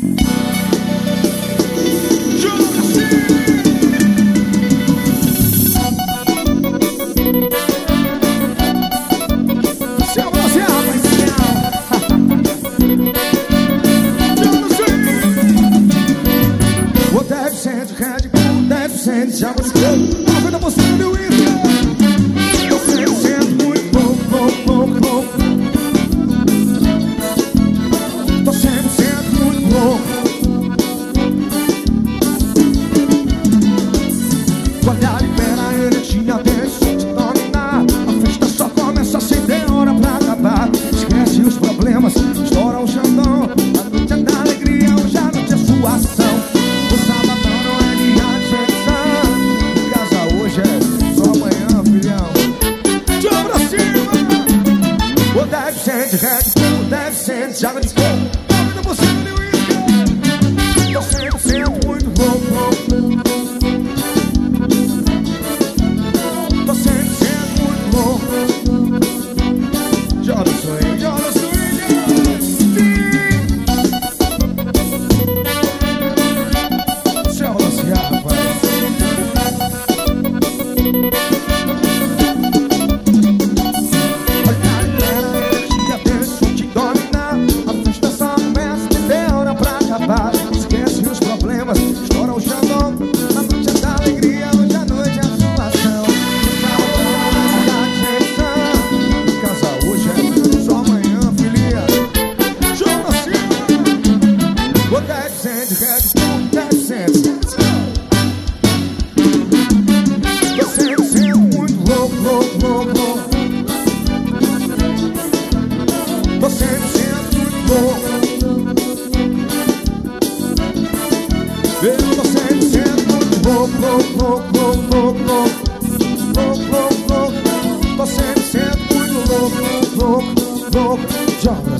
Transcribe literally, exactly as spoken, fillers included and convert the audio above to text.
Já vou escrever, a vida você me deu isso. Eu sempre sendo muito pouco, pouco, pouco, pouco. Tô sempre sendo muito pouco. Quando a libera ele tinha deixado de dominar. A festa só começa sem ter hora pra acabar. Esquece os problemas, estoura o xandão. A noite é da alegria, hoje a noite é sua ação. O sabadão não é dia de feição. Hoje é só amanhã, filhão. Tchau pra cima. O deve ser de Red Bull, deve ser de água de fogo. A vida você me deu isso. Tô sempre sendo muito louco. Tô sempre sendo muito louco. Joga o swing, joga o swing. Se eu lancear, rapaz. Esquece os problemas, estoura o xandão. A noite é da alegria, hoje a noite é a sua ação. Da jeição. Casa hoje é só amanhã, filha. Show pra cima. O dez cento, Red Bull, dez cento. Tô sempre sendo muito louco, louco, louco, louco. Tô sempre sendo muito louco. Eu tô sempre sendo muito louco, louco, louco, louco, louco, louco, louco, louco. Tô sempre sendo muito louco, louco, louco, louco.